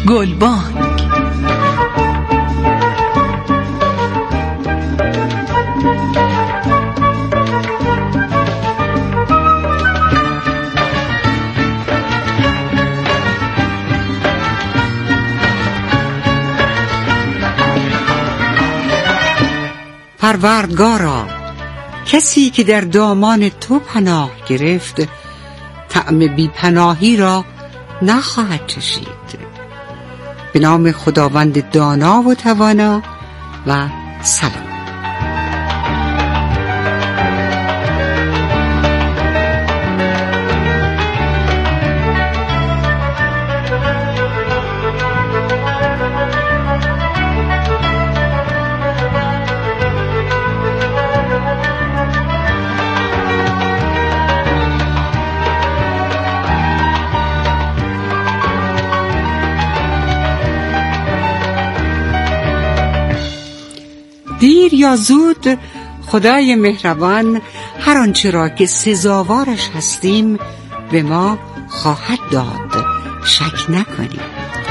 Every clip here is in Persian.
گلبانگ. پروردگارا، کسی که در دامان تو پناه گرفت طعم بی پناهی را نخواهد چشید. به نام خداوند دانا و توانا و سلام. دیر یا زود خدای مهربان هر آنچه را که سزاوارش هستیم به ما خواهد داد، شک نکنیم.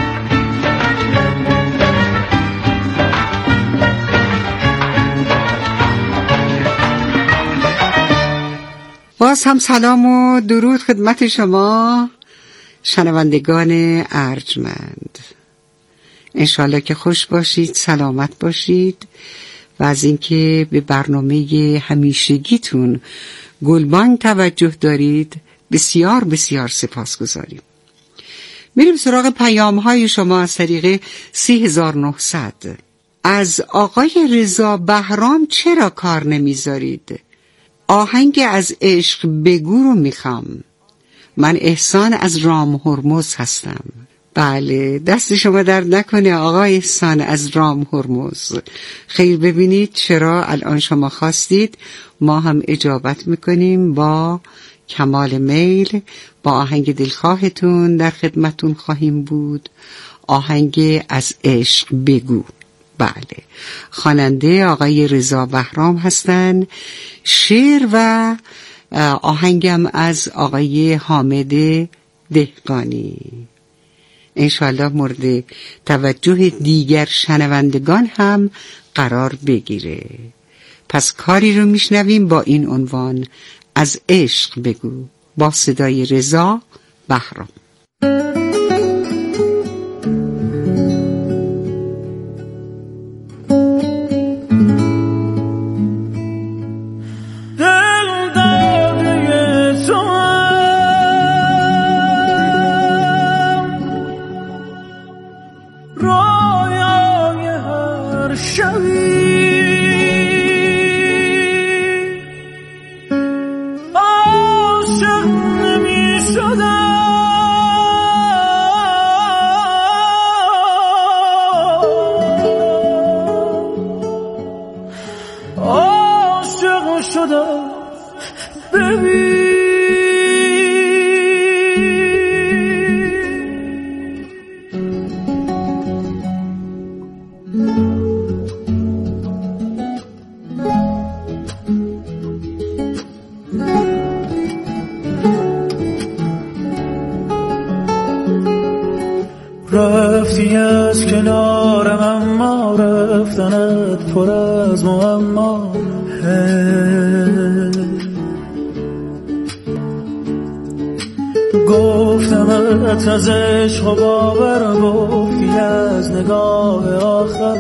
باز هم سلام و درود خدمت شما شنوندگان ارجمند. انشالله که خوش باشید، سلامت باشید و از اینکه به برنامه همیشگیتون گلبانگ توجه دارید بسیار بسیار سپاسگزاریم. میریم سراغ پیام‌های شما از طریق 3900. از آقای رضا بهرام چرا کار نمیذارید؟ آهنگ از عشق بگو رو میخوام. من احسان از رام هرمز هستم. بله، دست شما درد نکنه آقای احسان از رام هرمز. خیر، ببینید چرا الان شما خواستید، ما هم اجابت میکنیم با کمال میل. با آهنگ دلخواهتون در خدمتون خواهیم بود، آهنگ از عشق بگو. بله، خواننده آقای رضا بهرام هستن، شعر و آهنگم از آقای حامد دهقانی. انشالله مورد توجه دیگر شنوندگان هم قرار بگیره. پس کاری رو میشنویم با این عنوان، از عشق بگو، با صدای رضا بهرام. رفتی از کنارم اما رفتنت پر از معما. گفتمت از عشق و باور، گفتی از نگاه آخر.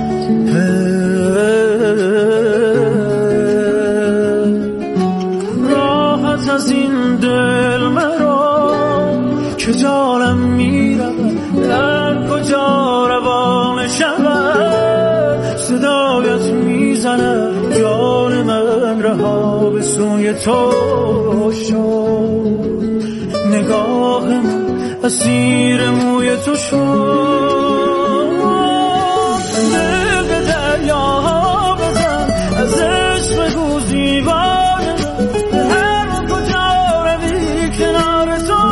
راحت از این دل مرا که جانم میرود، در کجا روان شود. صدایت میزنه جان من، رها به سوی تو شد. نگاه من اسیر موی تو شد. دل به دریا بزن، از عشق بگو زیبای من. هر کجا روی کنار تو،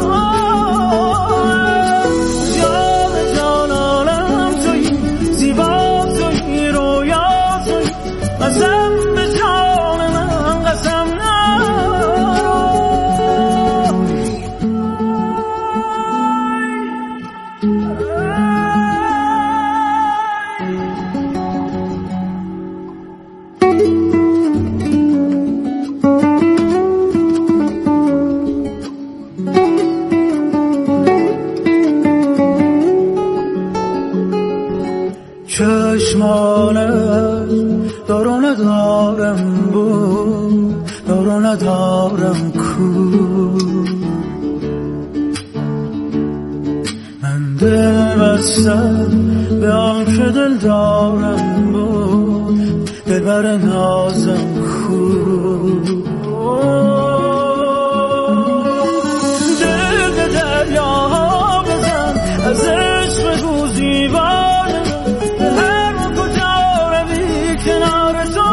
قسم به جان من، قسم نرو. من دل بستم به آن که دل دارم بود، دلبر نازم خوب. دل به دریا بزن از عشق بگو زیبای من، هر کجا روی کنار تو،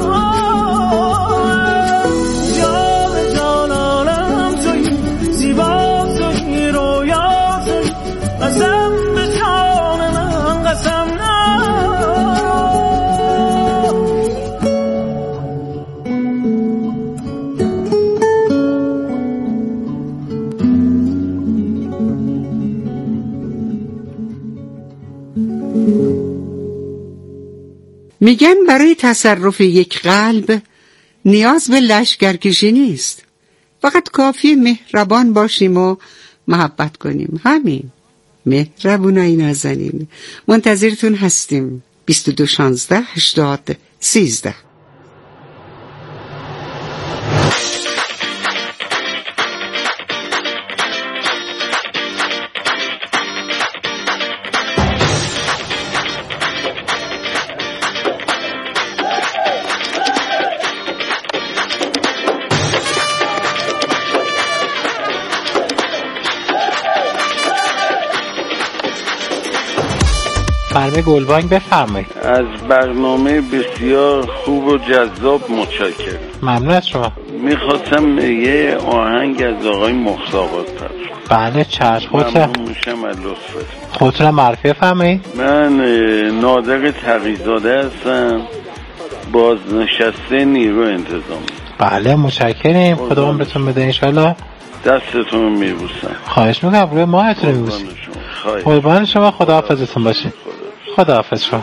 جان جانانم تویی، زیبا تویی، رویا تویی، قسم به جان من قسم نه. میگن برای تصرف یک قلب نیاز به لشکرکشی نیست، فقط کافی مهربان باشیم و محبت کنیم. همین. مهربونای نازنین، منتظرتون هستیم. 22 16 80 13. برنامه گلبانگ بفرمایید. از برنامه بسیار خوب و جذاب متشکرم. ممنون از شما. میخواستم یه آهنگ از آقای مختابات پخش. بله چشم. ممنون میشم از لطفتون. خودتون معرفی بفرمایید. من نادر تقی‌زاده هستم، بازنشسته نیرو انتظامی. بله متشکریم. خدا عمرتون بده انشالله. دستتون رو میبوسم. خواهش میکنم. روی ماهتون رو میبوسیم. قربان شما. خداحافظتون باشین. خداحافظ شما.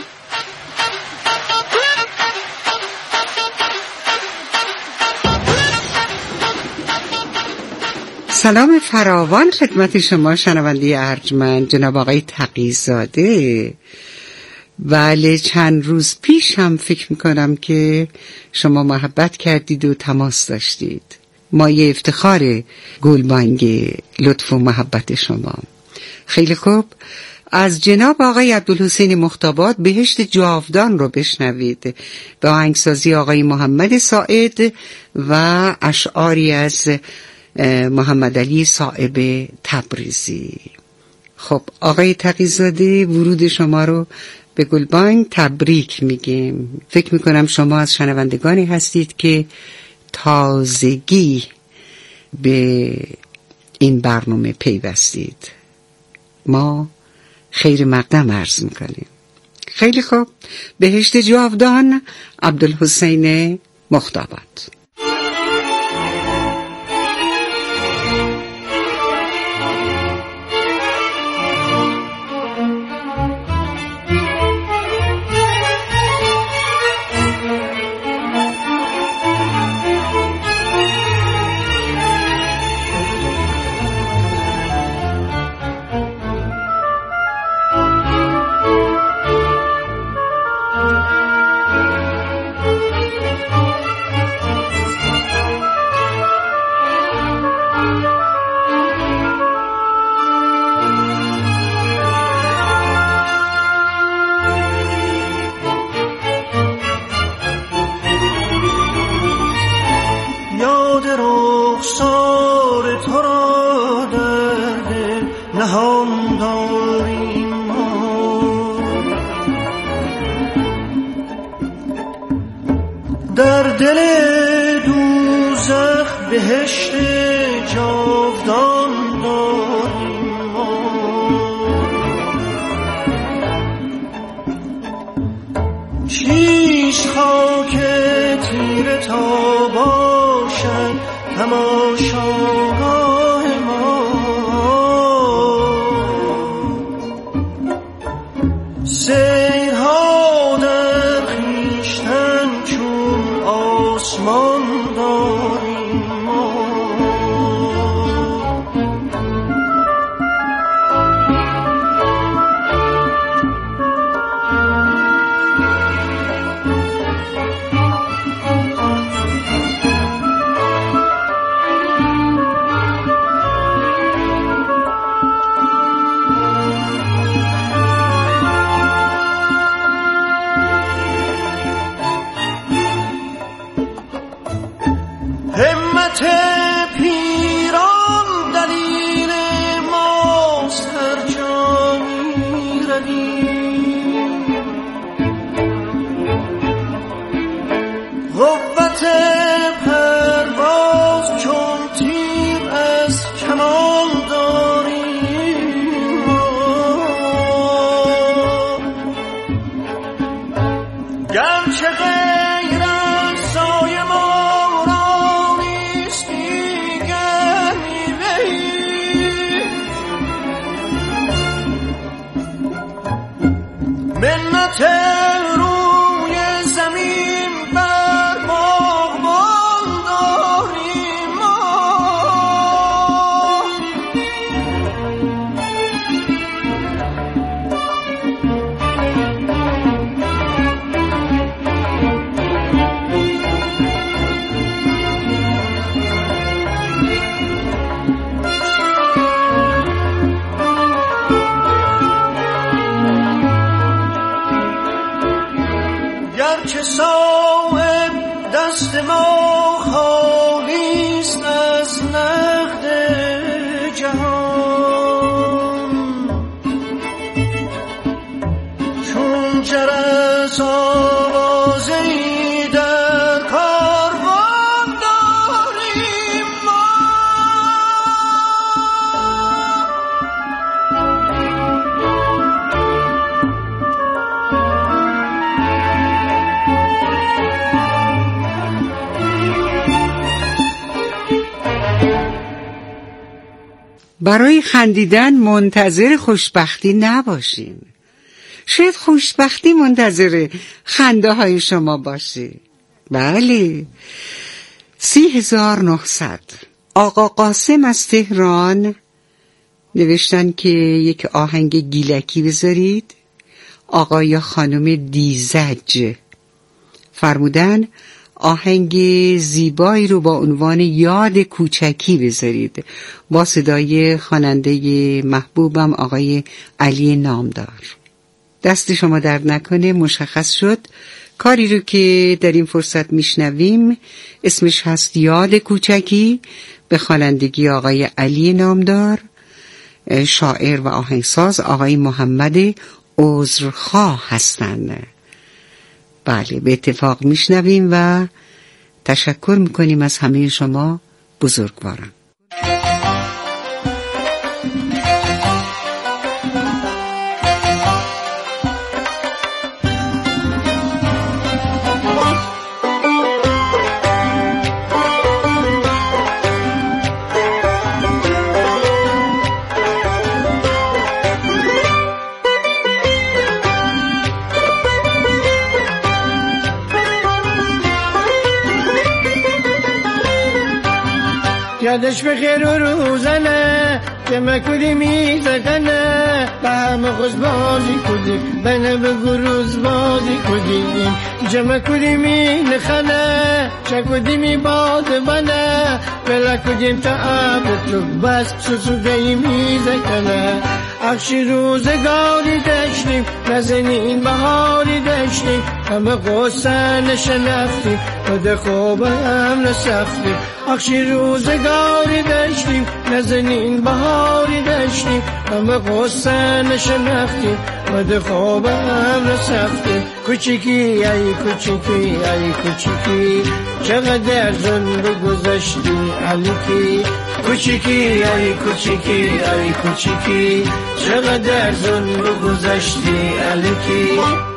سلام فراوان خدمت شما شنونده ارجمند، جناب آقای تقی‌زاده. بله چند روز پیش هم فکر میکنم که شما محبت کردید و تماس داشتید. مایه افتخار گلبانگ لطف و محبت شما. خیلی خوب. از جناب آقای عبدالحسین مختابات بهشت جاودان رو بشنوید به آهنگسازی آقای محمد ساعد و اشعاری از محمد علی صائب تبریزی. خب آقای تقی‌زاده، ورود شما رو به گلبانگ تبریک میگیم. فکر میکنم شما از شنوندگانی هستید که تازگی به این برنامه پیوستید. ما خیر مقدم عرض میکنیم. خیلی خوب. بهشت جاودان، عبدالحسین مختابات. در دل دوزخ بهشت جاودان داریم ما. شیش خاک تیره تا باشد تماشاگاه ما. سیرها در خویشتن چون آسمان داریم ما. روی زمین بر باغبان داریم ما. گرچه صاحب دست ما خالیست از نقد جهان، چون جرس آوازه‌ای در کاروان داریم ما. برای خندیدن منتظر خوشبختی نباشین. شاید خوشبختی منتظر خنده های شما باشه. بله. 3900 آقا قاسم از تهران نوشتن که یک آهنگ گیلکی بذارید. آقا یا خانم دیزج فرمودن آهنگ زیبایی رو با عنوان یاد کوچکی بذارید با صدای خواننده محبوبم آقای علی نامدار. دست شما درد نکنه. مشخص شد کاری رو که در این فرصت میشنویم اسمش هست یاد کوچکی، به خوانندگی آقای علی نامدار، شاعر و آهنگساز آقای محمد عذرخواه هستند. بله، به اتفاق میشنویم و تشکر میکنیم از همه شما بزرگواران. یادش بخیر و روزنه که مکولی میزدنه به همه خوش بازی کدیم بنه به گروز بازی کدیم جمع کدیم می نخنه چکدیم می باد بنه بلا کدیم تا عبد تو بس سسوگهی میزکنه اخشی روزگاری داشتیم نزنین بهاری داشتیم همه قصه نشنفتیم و ده خوب هم نسختیم اخشی روزگاری داشتیم نزنین بهاری داشتیم همه قصه نشنفتیم و ده خوب هم نسختیم کوچیکی ای کوچیکی ای کوچیکی چقدر زنده گذشتی علیکی کوچیکی ای کوچیکی ای کوچیکی چقدر زنده گذشتی علیکی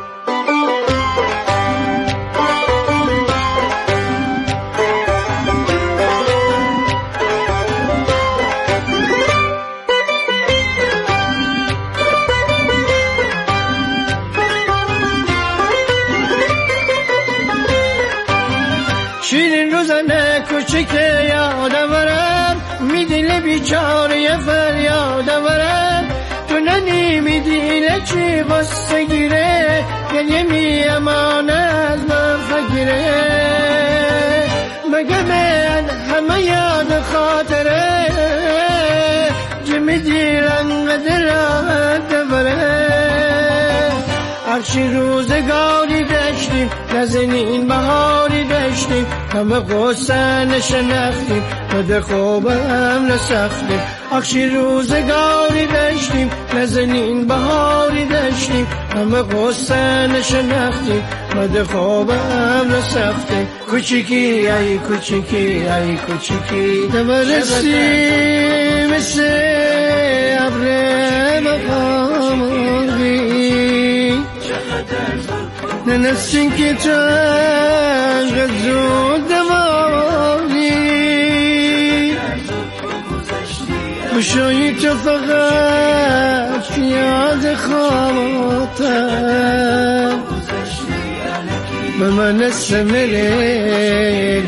شیرین روزنه کوچیکه یادم میدیل بیچاره فریادم تو نمیدیل چی غصه گیره گریه می امان از من فگیره مگه من همه یاد خاطره جمی دیرم و دلم دوره اخشی روزگاری داشتیم نزنین بهاری داشتیم همه قصه نشنفتیم و ده خوب هم نسختیم اخشی روزگاری داشتیم نزنین بهاری داشتیم همه قصه نشنفتیم و ده خوب هم نسختیم کوچیکی ای کوچیکی ای کوچیکی دمرسی مثل ابر مقاموری ننسین که چنگ زود دماری گوشای تو فقط یاد خاطر به من سمره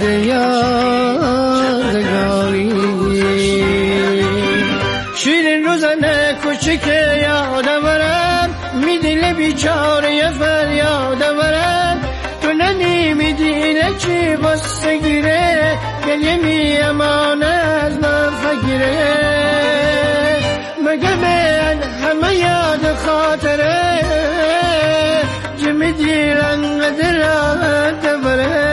یادگاری شیرین روزنه کوچیک یادم می دل بیچاره فریادم تو نمیدینه چی بسته گیره گلیه می امان از من فگیره مگه من همه یاد خاطره جمع دیرن قدرات بره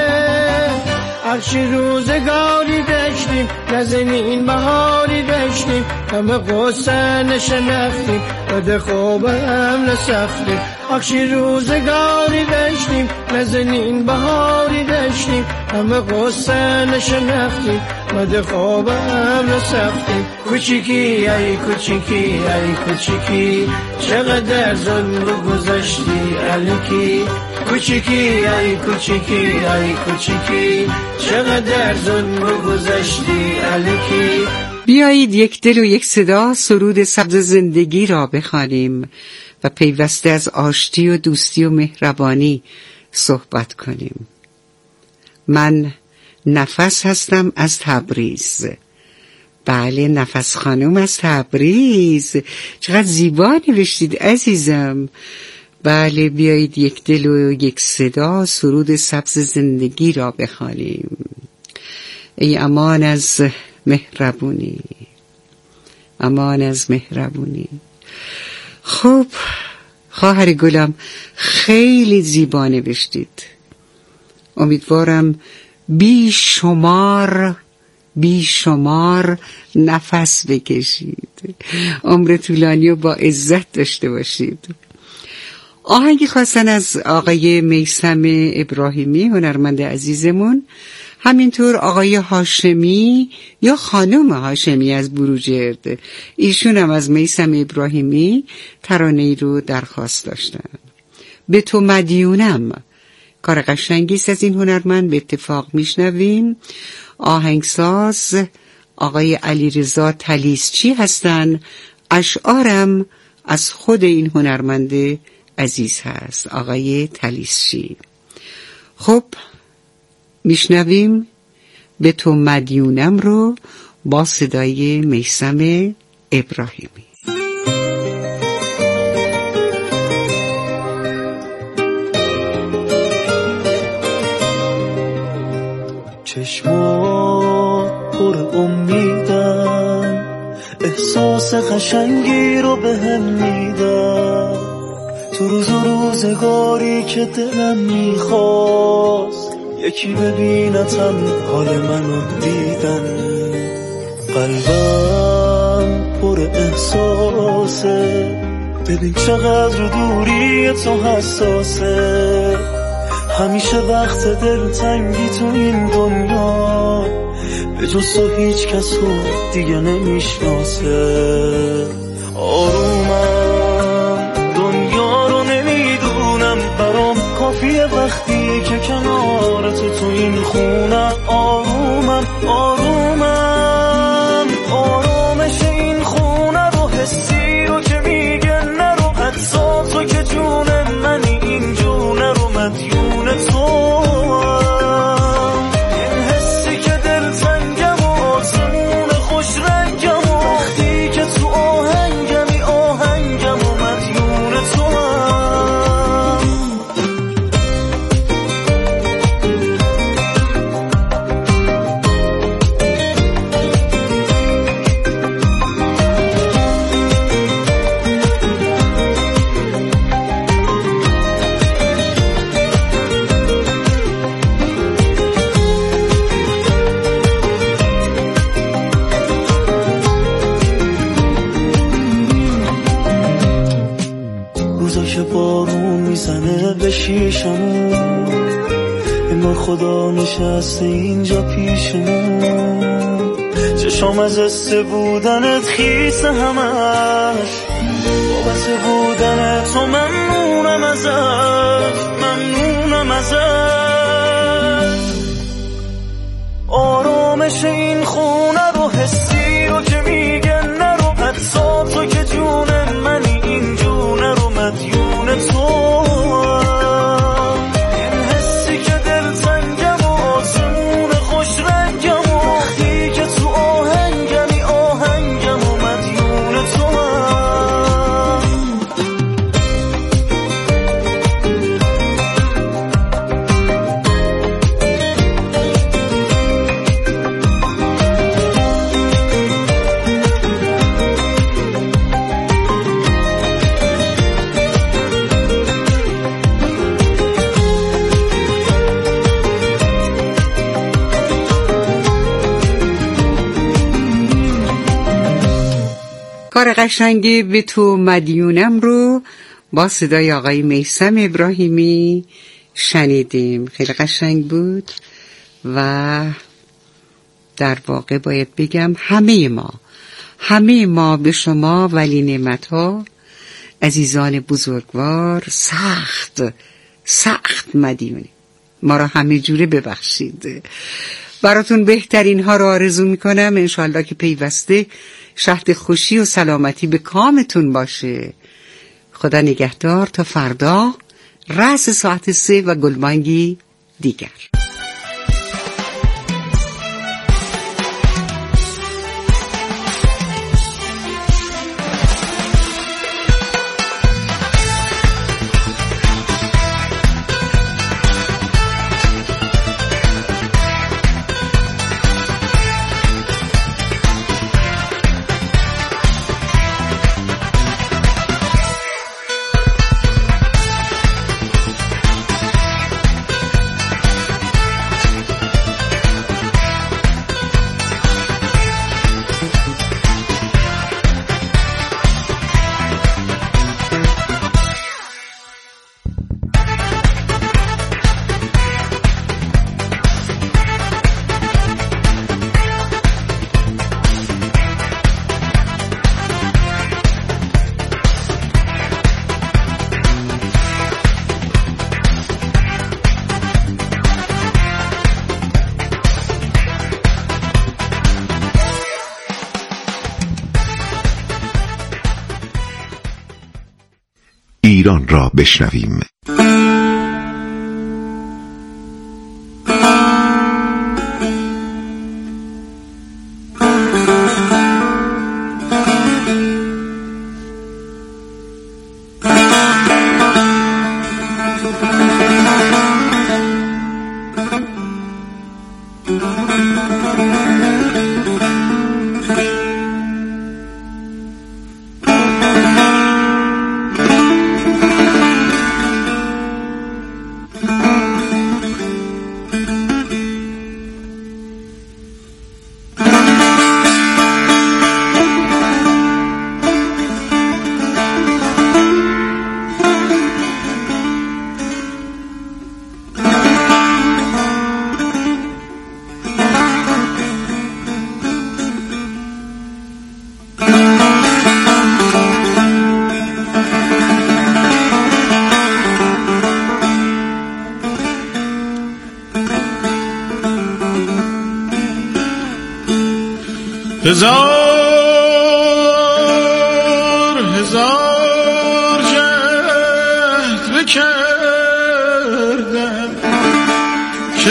عرشی روزگاری داشتیم نزنین بهاری داشتیم همه قصه نشنفتیم بده خوبم نسختیم عرشی روزگاری داشتیم نزنین بهاری داشتیم همه قصه نشنفتیم بده خوبم نسختیم کوچیکی ای کوچیکی ای کوچیکی چقدر ظلم گذشتی الکی کوچیکی ای کوچیکی ای کوچیکی چقدر ظلم گذشتی الکی. بیایید یک دل و یک صدا سرود سبز زندگی را بخوانیم و پیوسته از آشتی و دوستی و مهربانی صحبت کنیم. من نفس هستم از تبریز. بله، نفس خانم از تبریز. چقدر زیبا نوشتید عزیزم. بله، بیایید یک دل و یک صدا سرود سبز زندگی را بخوانیم. ای امان از مهربونی، امان از مهربونی. خب خواهر گلم خیلی زیبا نوشتید. امیدوارم بی شمار نفس بکشید، عمر طولانی و با عزت داشته باشید. آهنگی خواستن از آقای میثم ابراهیمی هنرمند عزیزمون، همینطور آقای هاشمی یا خانم هاشمی از بروجرد، ایشون هم از میثم ابراهیمی ترانه‌ای رو درخواست داشتن. به تو مدیونم، کار قشنگی است از این هنرمند، به اتفاق میشنویم. آهنگساز آقای علیرضا طلیسچی هستن، اشعارم از خود این هنرمند عزیز هست، آقای طلیسچی. خب میشنویم به تو مدیونم رو با صدای میثم ابراهیمی. چشمات پر امیدن، احساس قشنگی رو به هم میدن، تو روز و روزگاری که دلم میخواست یکی ببینتم حال منو دیدن. قلبم پر احساسه، ببین چقدر دوری تو حساسه، همیشه وقت دلتنگی تو این دنیا به جز تو هیچ کس رو دیگه نمیشناسه. آرومم دنیا رو نمیدونم، برام کافیه وقتی که کنار تو این خونه. آرومم آرامش این خونه رو، حسی رو که میگه نرو، حتی تو که جون منی این جونه رو مدیون تو. این حسی که دلتنگم و آسمون خوش رنگم و وقتی که تو آهنگمی آهنگم و مدیون تو. روزا که بارون میزنه به شیشمون، اما خدا نشسته اینجا پیشمون. چشام از استه بودنت خیسه همش، بابت بودن تو ممنونم ازش. آرامش این خونه رو، حسی رو که میگه کار قشنگی به تو مدیونم رو با صدای آقای میثم ابراهیمی شنیدیم. خیلی قشنگ بود و در واقع باید بگم همه ما به شما ولی نعمت‌ها عزیزان بزرگوار سخت مدیونیم. ما را همه جوره ببخشید. براتون بهترین ها رو آرزو میکنم. انشالله که پیوسته شهد خوشی و سلامتی به کامتون باشه. خدا نگهدار تا فردا رأس ساعت 3 و گلبانگی دیگر. ایران را بشنویم. هزار جهد بکردم که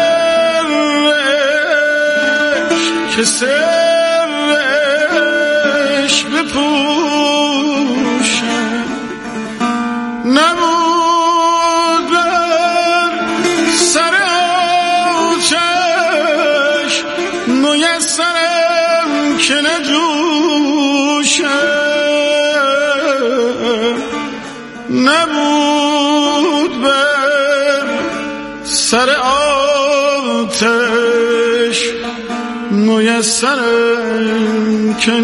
سرش بپوشم، نبود بر سر آتش میسرم که نجوشم، نبود بر سر آتش میسرم که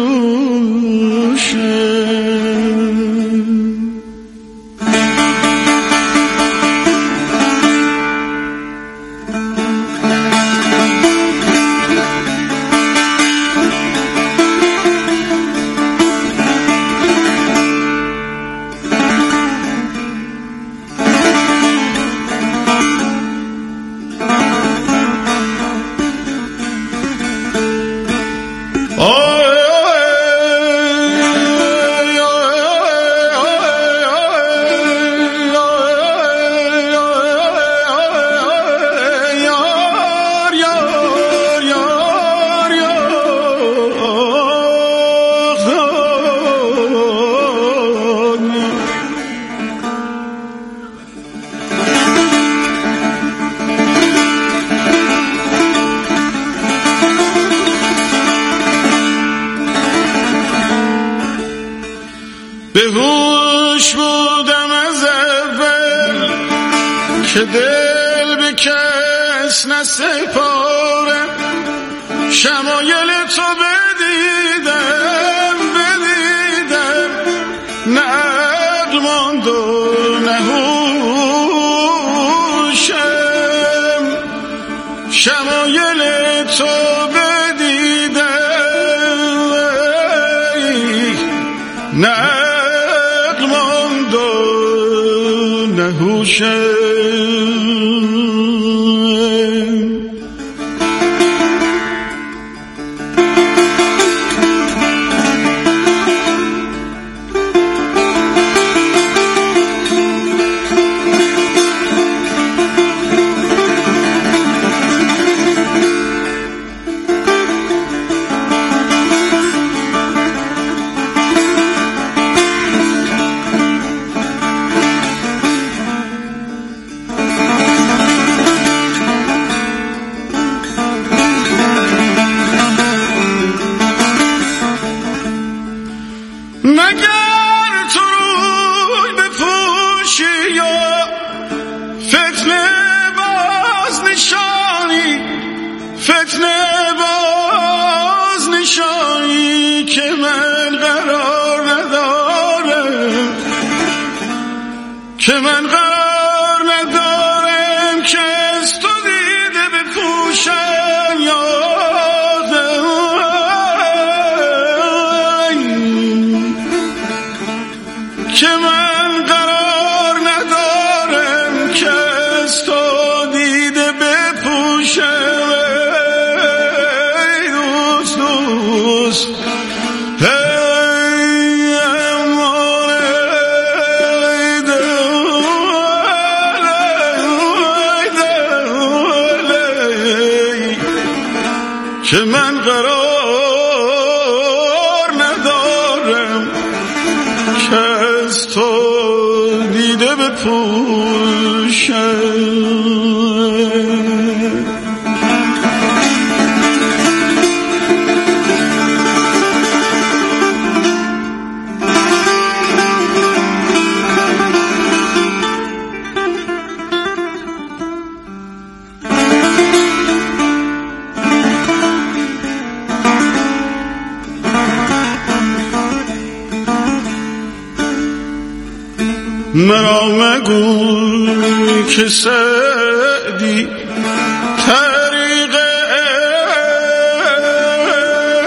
نجوشم. به هوش بودم از اول که دل به کس نسپارم، شمایل تو بدیدم به شمایل تو بدیده نه عقل ماند و نه هوشه که من قرار ندارم که از تو دیده بپوشم که من قرار ندارم که از تو دیده بپوشم دوست دوست که من قرار ندارم که از تو دیده بپوشم مرا مگو که